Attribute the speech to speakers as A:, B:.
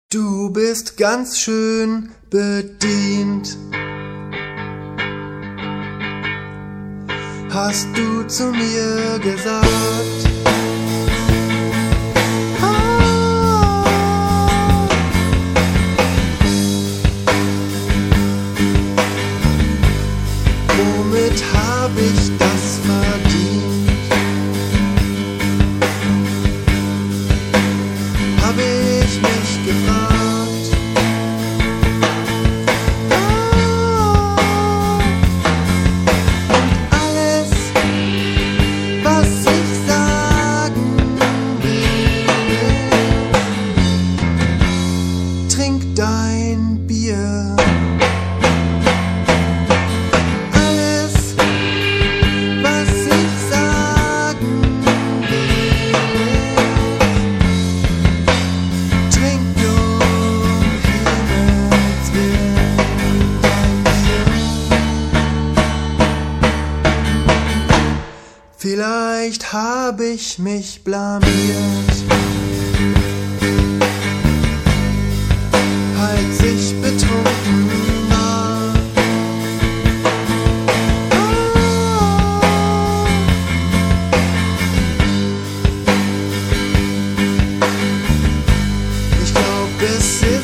A: Du bist ganz schön bedient, hast du zu mir gesagt. Womit hab ich das verdient? Hab ich mich gefragt. Und alles, was ich sagen will, trink dein Bier. Vielleicht hab ich mich blamiert, als ich betrunken war. Ich glaub, es ist